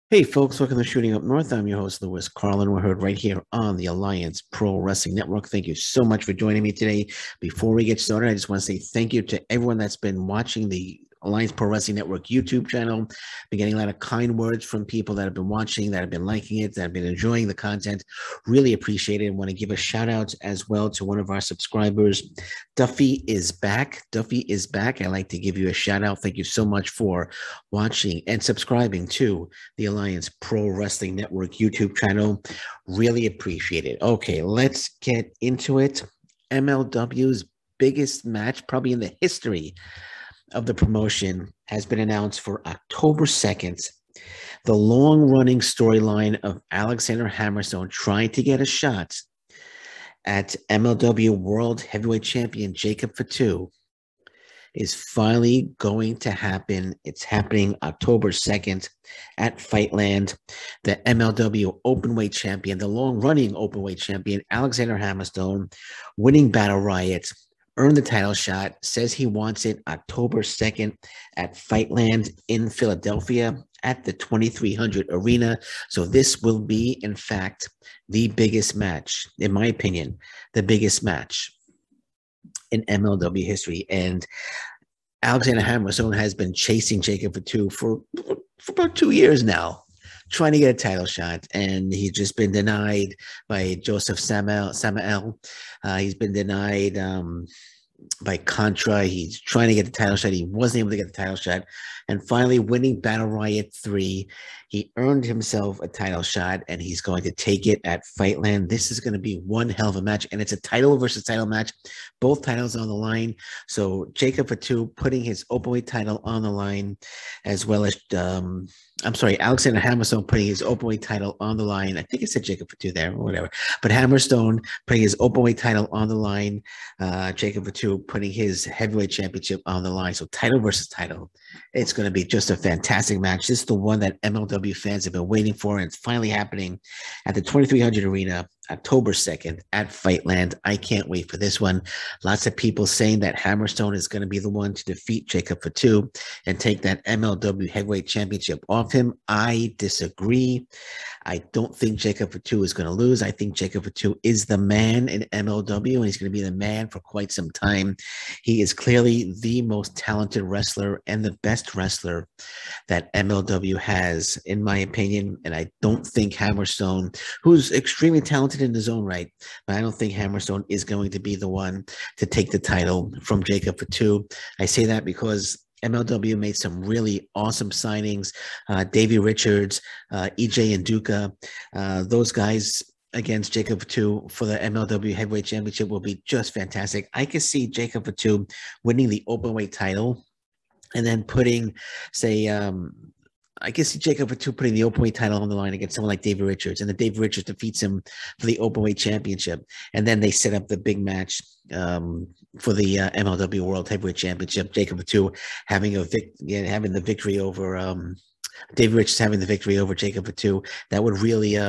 Hey folks, welcome to Shooting Up North. I'm your host, Lewis Carlin. We're heard right here on the Alliance Pro Wrestling Network. Thank you so much for joining me today. Before we get started, I just want to say thank you to everyone that's been watching the Alliance Pro Wrestling Network YouTube channel. Been getting a lot of kind words from people that have been watching, that have been liking it, that have been enjoying the content. Really appreciate it. I want to give a shout out as well to one of our subscribers. Duffy is back. Duffy is back. I'd like to give you a shout out. Thank you so much for watching and subscribing to the Alliance Pro Wrestling Network YouTube channel. Really appreciate it. Okay, let's get into it. MLW's biggest match, probably in the history of the promotion, has been announced for October 2nd. The long running storyline of Alexander Hammerstone trying to get a shot at MLW World Heavyweight Champion Jacob Fatu is finally going to happen. It's happening October 2nd at Fightland. The MLW Openweight Champion, the long-running Openweight Champion, Alexander Hammerstone, winning Battle Riot, earned the title shot, says he wants it October 2nd at Fightland in Philadelphia at the 2300 Arena. So this will be, in fact, the biggest match, in my opinion, the biggest match in MLW history. And Alexander Hammerstone has been chasing Jacob Fatu for about 2 years now, trying to get a title shot, and he's just been denied by Joseph Samael. He's been denied by Contra. He's trying to get the title shot. He wasn't able to get the title shot. And finally, winning Battle Riot 3, he earned himself a title shot, and he's going to take it at Fightland. This is going to be one hell of a match, and it's a title versus title match. Both titles on the line. So Jacob Fatu putting his openweight title on the line, as well as Alexander Hammerstone putting his openweight title on the line. I think it said Jacob Fatu there or whatever. But Hammerstone putting his openweight title on the line. Jacob Fatu putting his heavyweight championship on the line. So title versus title. It's going to be just a fantastic match. This is the one that MLW fans have been waiting for, and it's finally happening at the 2300 Arena, October 2nd at Fightland. I can't wait for this one. Lots of people saying that Hammerstone is going to be the one to defeat Jacob Fatu and take that MLW Heavyweight Championship off him. I disagree. I don't think Jacob Fatu is going to lose. I think Jacob Fatu is the man in MLW, and he's going to be the man for quite some time. He is clearly the most talented wrestler and the best wrestler that MLW has, in my opinion. And I don't think Hammerstone, who's extremely talented in his own right, but I don't think Hammerstone is going to be the one to take the title from Jacob Fatu. I say that because MLW made some really awesome signings. Davey Richards, EJ Nduka, those guys against Jacob Fatu for the MLW Heavyweight Championship will be just fantastic. I could see Jacob Fatu winning the openweight title and then putting, say, I guess Jacob Fatu putting the openweight title on the line against someone like David Richards, and then David Richards defeats him for the openweight championship, and then they set up the big match for the MLW World Heavyweight Championship. Jacob Fatu having having the victory over David Richards having the victory over Jacob Fatu. That would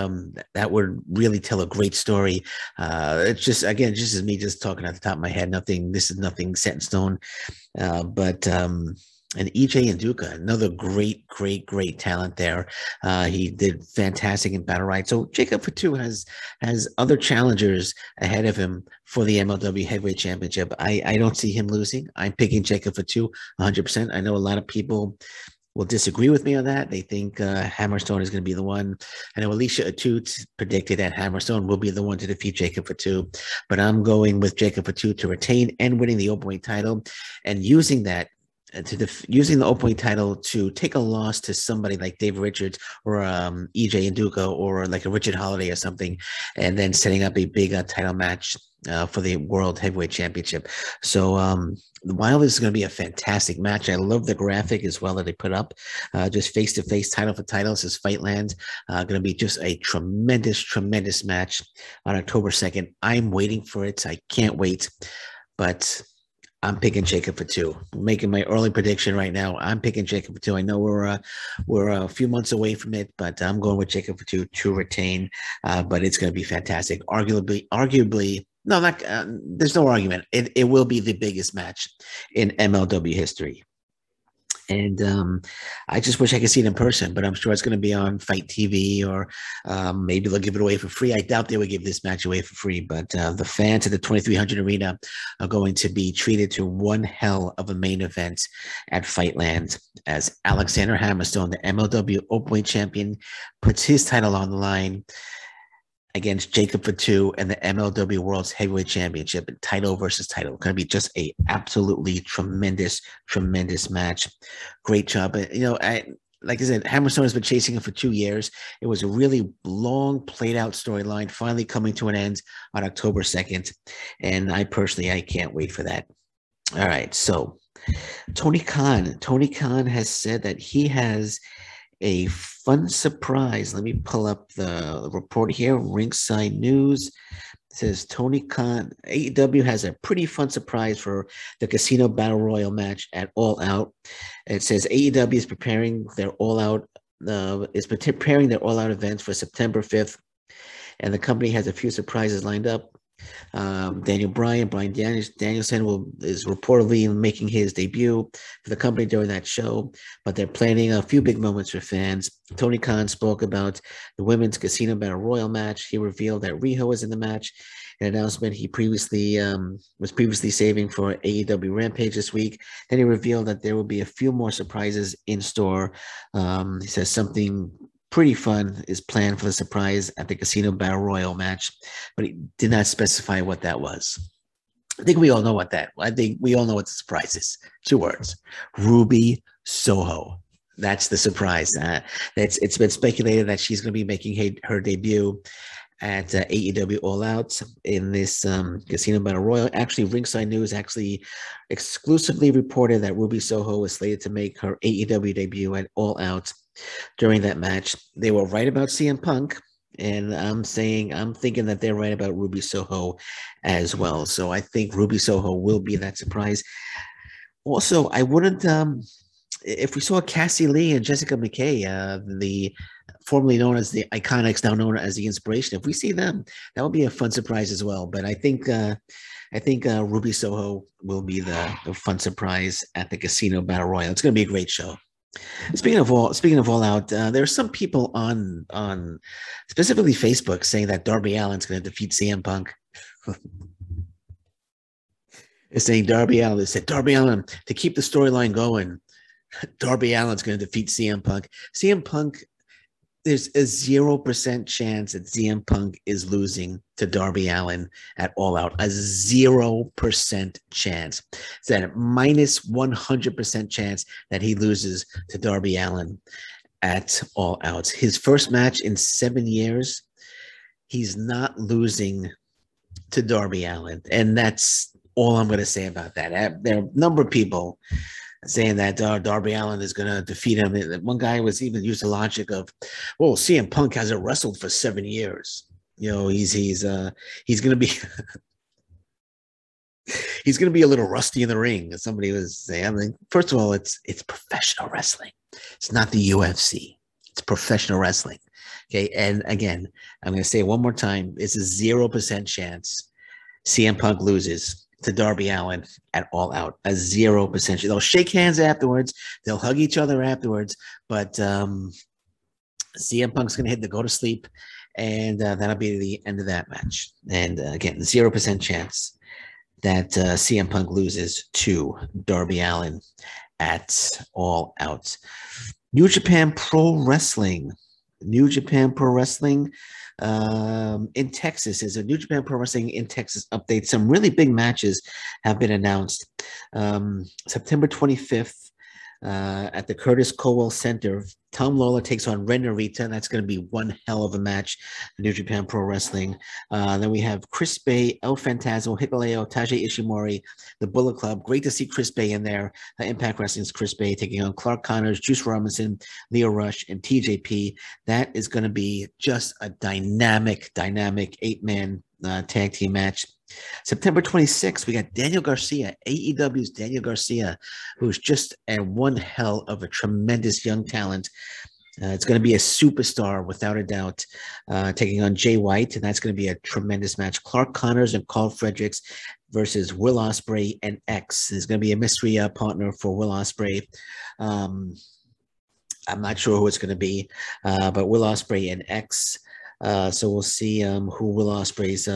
really tell a great story. It's just, again, just as me just talking at the top of my head. This is nothing set in stone, but. And EJ Nduka, another great talent there. He did fantastic in Battle Riot. So Jacob Fatu has other challengers ahead of him for the MLW Heavyweight Championship. I don't see him losing. I'm picking Jacob Fatu 100%. I know a lot of people will disagree with me on that. They think Hammerstone is going to be the one. I know Alicia Atut predicted that Hammerstone will be the one to defeat Jacob Fatu, but I'm going with Jacob Fatu to retain and winning the openweight title, and using that using the openweight title to take a loss to somebody like Dave Richards or EJ Nduka or like a Richard Holiday or something, and then setting up a big title match for the World Heavyweight Championship. So while this is going to be a fantastic match, I love the graphic as well that they put up. Just face-to-face, title for title. This is Fightland. Going to be just a tremendous match on October 2nd. I'm waiting for it. I can't wait. But I'm picking Jacob Fatu. Making my early prediction right now. I'm picking Jacob Fatu. I know we're a few months away from it, but I'm going with Jacob Fatu to retain. But it's going to be fantastic. Arguably, no, not. There's no argument. It will be the biggest match in MLW history. And I just wish I could see it in person, but I'm sure it's going to be on Fight TV, or maybe they'll give it away for free. I doubt they would give this match away for free, but the fans at the 2300 Arena are going to be treated to one hell of a main event at Fightland, as Alexander Hammerstone, the MLW Openweight champion, puts his title on the line against Jacob Fatu and the MLW World's Heavyweight Championship, and title versus title. Going to be just a absolutely tremendous, tremendous match. Great job. Like I said, Hammerstone has been chasing him for 2 years. It was a really long, played out storyline, finally coming to an end on October 2nd. And I can't wait for that. All right. So Tony Khan has said that he has a fun surprise. Let me pull up the report here. Ringside News says Tony Khan, AEW has a pretty fun surprise for the Casino Battle Royal match at All Out. It says AEW is preparing their All Out events for September 5th, and the company has a few surprises lined up. Brian Danielson is reportedly making his debut for the company during that show, but they're planning a few big moments for fans. Tony Khan spoke about the women's Casino Battle Royal match. He revealed that Riho is in the match, an announcement he was previously saving for AEW Rampage this week. Then he revealed that there will be a few more surprises in store. He says something pretty fun is planned for the surprise at the Casino Battle Royal match, but he did not specify what that was. I think we all know what the surprise is. 2 words: Ruby Soho. That's the surprise. It's been speculated that she's going to be making her debut at AEW All Out in this Casino Battle Royal. Actually, Ringside News exclusively reported that Ruby Soho is slated to make her AEW debut at All Out during that match. They were right about CM Punk, and I'm thinking that they're right about Ruby Soho as well. So I think Ruby Soho will be that surprise. Also, I wouldn't if we saw Cassie Lee and Jessica McKay, the formerly known as the Iconics, now known as the Inspiration, if we see them, that would be a fun surprise as well. But I think Ruby Soho will be the fun surprise at the Casino Battle Royal. It's going to be a great show. Speaking of All Out, there are some people on specifically Facebook saying that Darby Allin's going to defeat CM Punk. They're saying Darby Allin. They said Darby Allin to keep the storyline going. Darby Allin's going to defeat CM Punk. CM Punk, there's a 0% chance that CM Punk is losing to Darby Allin at All Out. A 0% chance. It's at a minus 100% chance that he loses to Darby Allin at All Out. His first match in 7 years, he's not losing to Darby Allin. And that's all I'm going to say about that. There are a number of people saying that Darby Allin is going to defeat him. One guy was even used the logic of, well, CM Punk hasn't wrestled for 7 years. You know, he's going to be he's going to be a little rusty in the ring. Somebody was saying, I mean, first of all, it's professional wrestling. It's not the UFC. It's professional wrestling. Okay, and again, I'm going to say it one more time. It's a 0% chance CM Punk loses to Darby Allin at All Out. A 0%. They'll shake hands afterwards. They'll hug each other afterwards. But CM Punk's going to hit the go to sleep, and that'll be the end of that match. And again, 0% chance that CM Punk loses to Darby Allin at All Out. New Japan Pro Wrestling. In Texas is a New Japan Pro Wrestling in Texas update. Some really big matches have been announced. September 25th at the Curtis Cowell Center, Tom Lawler takes on Ren Narita. That's going to be one hell of a match, New Japan Pro Wrestling. Then we have Chris Bay, El Phantasmo, Hikuleo, Taiji Ishimori, the Bullet Club. Great to see Chris Bay in there. Impact Wrestling's Chris Bay taking on Clark Connors, Juice Robinson, Leo Rush, and TJP. That is going to be just a dynamic 8-man tag team match. September 26th, we got Daniel Garcia, AEW's Daniel Garcia, who's just one hell of a tremendous young talent. It's going to be a superstar without a doubt, taking on Jay White, and that's going to be a tremendous match. Clark Connors and Carl Fredericks versus Will Ospreay and X. There's going to be a mystery partner for Will Ospreay. Um, I'm not sure who it's going to be, but Will Ospreay and X. So we'll see who Will Ospreay's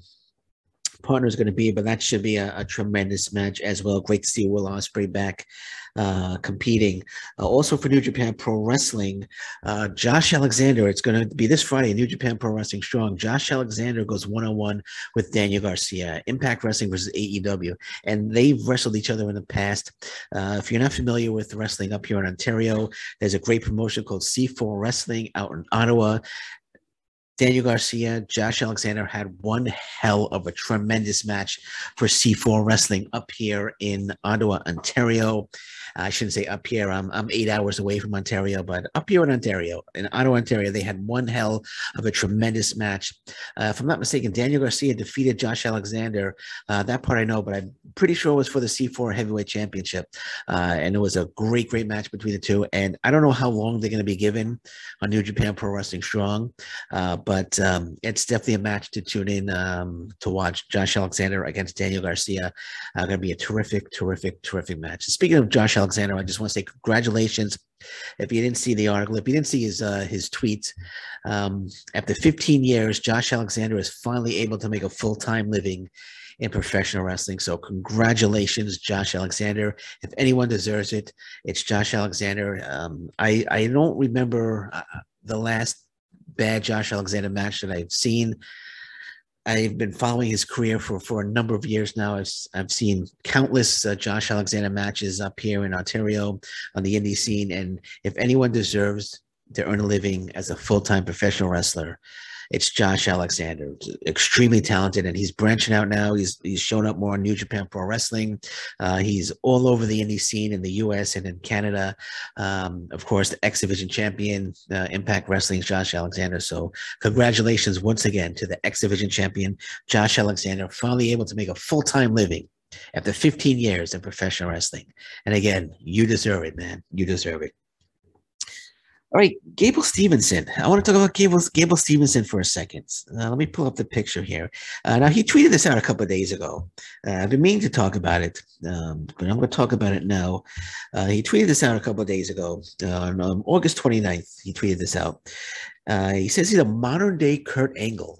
partner is going to be, but that should be a tremendous match as well. Great to see Will Ospreay back competing. Also for New Japan Pro Wrestling, Josh Alexander. It's going to be this Friday, New Japan Pro Wrestling Strong. Josh Alexander goes one-on-one with Daniel Garcia, Impact Wrestling versus AEW, and they've wrestled each other in the past. If you're not familiar with wrestling up here in Ontario, there's a great promotion called C4 Wrestling out in Ottawa. Daniel Garcia, Josh Alexander had one hell of a tremendous match for C4 Wrestling up here in Ottawa, Ontario. I shouldn't say up here. I'm 8 hours away from Ontario, but up here in Ontario, in Ottawa, Ontario, they had one hell of a tremendous match. If I'm not mistaken, Daniel Garcia defeated Josh Alexander. That part I know, but I'm pretty sure it was for the C4 Heavyweight Championship. And it was a great, great match between the two. And I don't know how long they're going to be given on New Japan Pro Wrestling Strong, but it's definitely a match to tune in to watch. Josh Alexander against Daniel Garcia. Going to be a terrific, terrific, terrific match. Speaking of Josh Alexander, I just want to say congratulations. If you didn't see the article, if you didn't see his tweet, after 15 years, Josh Alexander is finally able to make a full-time living in professional wrestling. So congratulations, Josh Alexander. If anyone deserves it, it's Josh Alexander. I don't remember the last bad Josh Alexander match that I've seen. I've been following his career for a number of years now. I've seen countless Josh Alexander matches up here in Ontario on the indie scene. And if anyone deserves to earn a living as a full-time professional wrestler, it's Josh Alexander. Extremely talented, and he's branching out now. He's shown up more on New Japan Pro Wrestling. He's all over the indie scene in the U.S. and in Canada. Of course, the X Division champion, Impact Wrestling's Josh Alexander. So congratulations once again to the X Division champion, Josh Alexander, finally able to make a full-time living after 15 years in professional wrestling. And again, you deserve it, man. You deserve it. All right, Gable Stevenson. I want to talk about Gable Stevenson for a second. Let me pull up the picture here. Now, he tweeted this out a couple of days ago. I've been meaning to talk about it, but I'm going to talk about it now. He tweeted this out a couple of days ago. On August 29th, he tweeted this out. He says he's a modern-day Kurt Angle.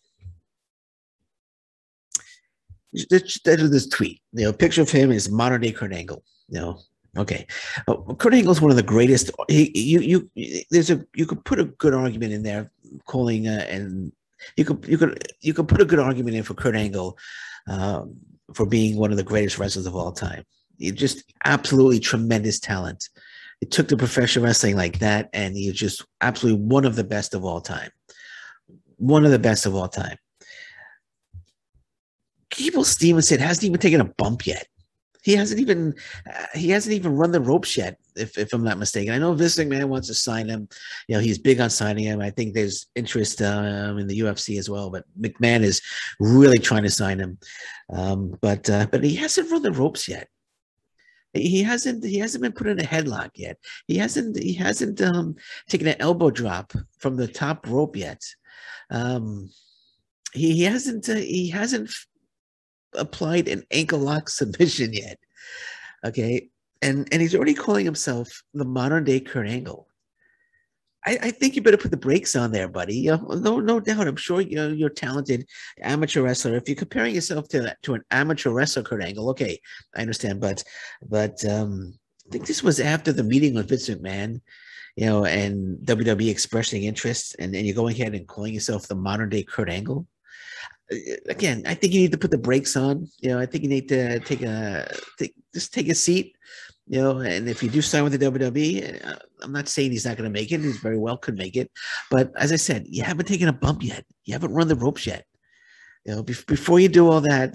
That is this tweet. Picture of him is modern-day Kurt Angle. Okay, Kurt Angle is one of the greatest. You could put a good argument in there, calling and you could put a good argument in for Kurt Angle for being one of the greatest wrestlers of all time. Just absolutely tremendous talent. It took to professional wrestling like that, and he's just absolutely one of the best of all time. One of the best of all time. Gable Stevenson hasn't even taken a bump yet. He hasn't even run the ropes yet, if I'm not mistaken. I know Vince McMahon wants to sign him. He's big on signing him. I think there's interest in the UFC as well, but McMahon is really trying to sign him. But he hasn't run the ropes yet. He hasn't been put in a headlock yet. He hasn't taken an elbow drop from the top rope yet. He hasn't applied an ankle lock submission yet. Okay. And he's already calling himself the modern day Kurt Angle. I think you better put the brakes on there, buddy. No doubt. I'm sure you're a talented amateur wrestler. If you're comparing yourself to an amateur wrestler, Kurt Angle, okay, I understand. But I think this was after the meeting with Vince McMahon, and WWE expressing interest, and then you're going ahead and calling yourself the modern day Kurt Angle. Again, I think you need to put the brakes on. I think you need to take a seat. And if you do sign with the WWE, I'm not saying he's not going to make it. He's very well could make it, but as I said, you haven't taken a bump yet. You haven't run the ropes yet. Before you do all that,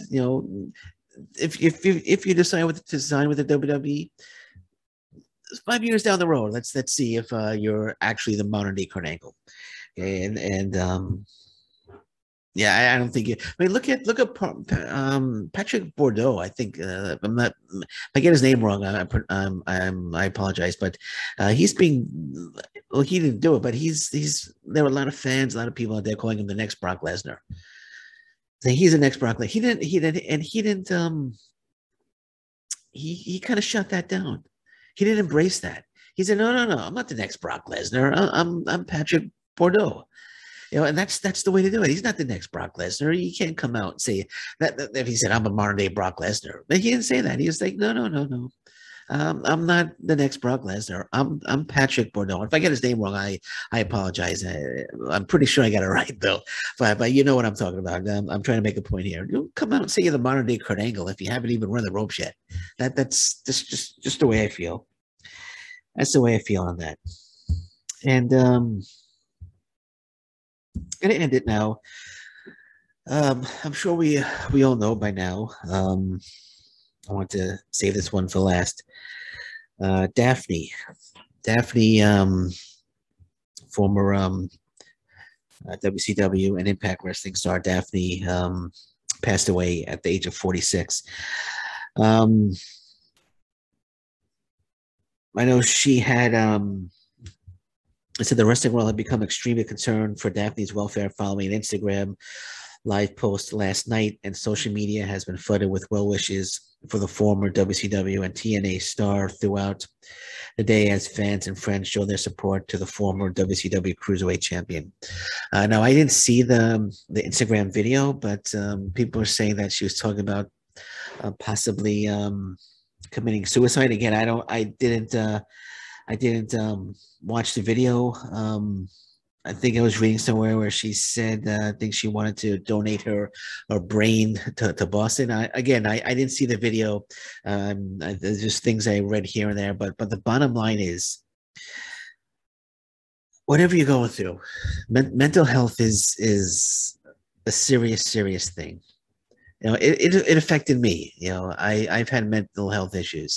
if you decide to sign with the WWE, 5 years down the road, let's see if you're actually the modern day Kurt Angle. Okay, and Yeah, I don't think you. I mean, Patrick Bordeaux. I think I'm not. If I get his name wrong, I apologize. But he's being. Well, he didn't do it, but he's. There were a lot of fans, a lot of people out there calling him the next Brock Lesnar. So he's the next Brock Lesnar. He didn't. He kind of shut that down. He didn't embrace that. He said, no, I'm not the next Brock Lesnar. I'm Patrick Bordeaux. And that's the way to do it. He's not the next Brock Lesnar. You can't come out and say that if he said I'm a modern day Brock Lesnar. But he didn't say that. He was like, no. I'm not the next Brock Lesnar. I'm Patrick Bordeaux. If I get his name wrong, I apologize. I'm pretty sure I got it right though. But you know what I'm talking about. I'm trying to make a point here. You come out and say you're the modern day Kurt Angle if you haven't even run the ropes yet. That's just the way I feel. That's the way I feel on that. And gonna end it now. I'm sure we all know by now. I want to save this one for last. Daffney, Daffney, former WCW and Impact Wrestling star Daffney, passed away at the age of 46. I know she had. I said the wrestling world had become extremely concerned for Daffney's welfare following an Instagram live post last night, and social media has been flooded with well wishes for the former WCW and TNA star throughout the day as fans and friends show their support to the former WCW Cruiserweight champion. Now, I didn't see the Instagram video, but people are saying that she was talking about possibly committing suicide. Again, I didn't watch the video. I think I was reading somewhere where she said I think she wanted to donate her brain to Boston. I didn't see the video. There's just things I read here and there, but the bottom line is, whatever you're going through, mental health is a serious thing. It affected me. I've had mental health issues.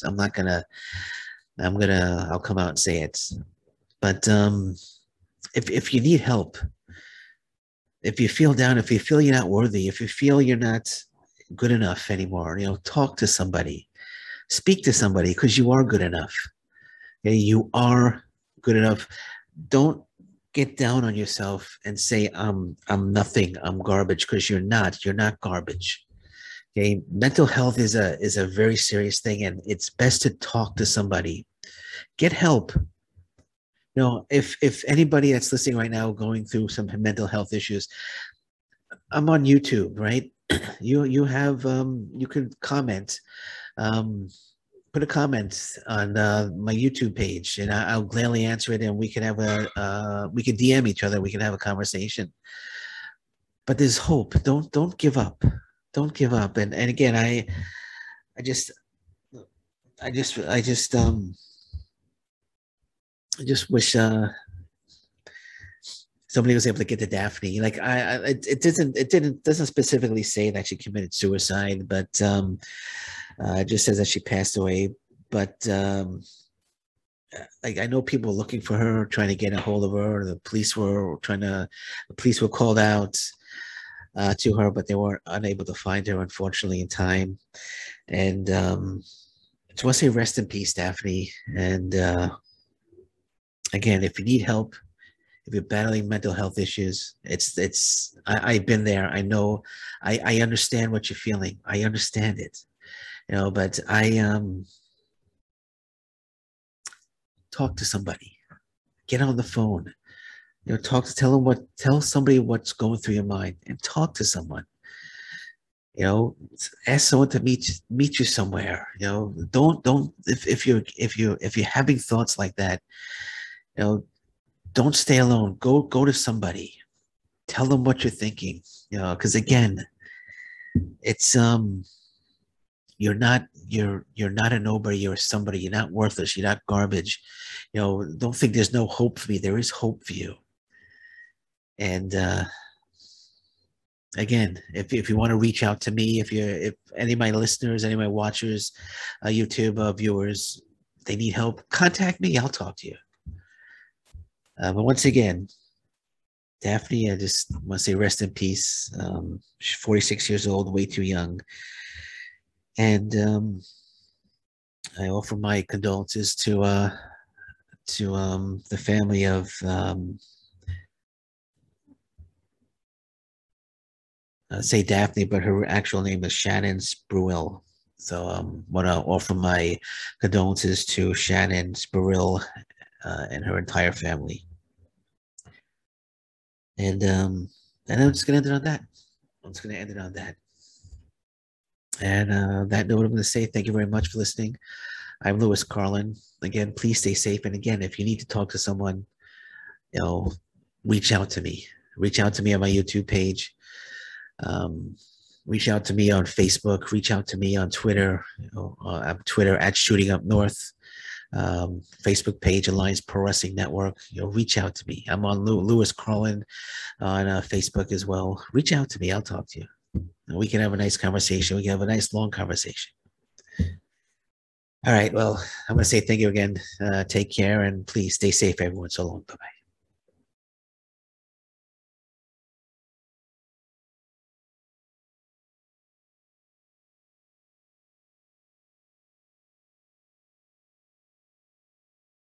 I'll come out and say it. But if you need help, if you feel down, if you feel you're not worthy, if you feel you're not good enough anymore, talk to somebody, speak to somebody, because you are good enough. Okay? You are good enough. Don't get down on yourself and say I'm nothing, I'm garbage, because you're not. You're not garbage. Okay, mental health is a very serious thing, and it's best to talk to somebody. Get help. If anybody that's listening right now going through some mental health issues, I'm on YouTube, right? You have you can comment, put a comment on my YouTube page, and I'll gladly answer it, and we can have we can DM each other, we can have a conversation. But there's hope. Don't give up. Don't give up. And again, I just I just I just I just wish somebody was able to get to Daffney. Like it doesn't specifically say that she committed suicide, but it just says that she passed away. But like I know people were looking for her, trying to get a hold of her. The police were called out to her, but they were unable to find her, unfortunately, in time. And just want to say rest in peace, Daffney. And again, if you need help, if you're battling mental health issues, I've been there. I know, I understand what you're feeling. I understand it, but talk to somebody, get on the phone, tell somebody what's going through your mind, and talk to someone. Ask someone to meet you somewhere. Don't if you're having thoughts like that, don't stay alone. Go to somebody. Tell them what you're thinking. Because again, it's you're not a nobody. You're somebody. You're not worthless. You're not garbage. Don't think there's no hope for me. There is hope for you. And again, if you want to reach out to me, if any of my listeners, any of my watchers, YouTube viewers, they need help, contact me. I'll talk to you. But once again, Daphne, I just want to say rest in peace. She's 46 years old, way too young. And I offer my condolences to the family of say Daphne, but her actual name is Shannon Spruill. So want to offer my condolences to Shannon Spruill and her entire family. And I'm just gonna end it on that. I'm just gonna end it on that. And that note, I'm gonna say thank you very much for listening. I'm Lewis Carlin. Again, please stay safe. And again, if you need to talk to someone, you know, reach out to me. Reach out to me on my YouTube page. Um, Reach out to me on Facebook. Reach out to me on Twitter. I'm Twitter at Shooting Up North. Facebook page Alliance Pro Wrestling Network. Reach out to me. I'm on Lewis Carlin on Facebook as well. Reach out to me. I'll talk to you. And we can have a nice conversation. We can have a nice long conversation. All right. Well, I'm going to say thank you again. Take care and please stay safe, everyone. So long. Bye bye.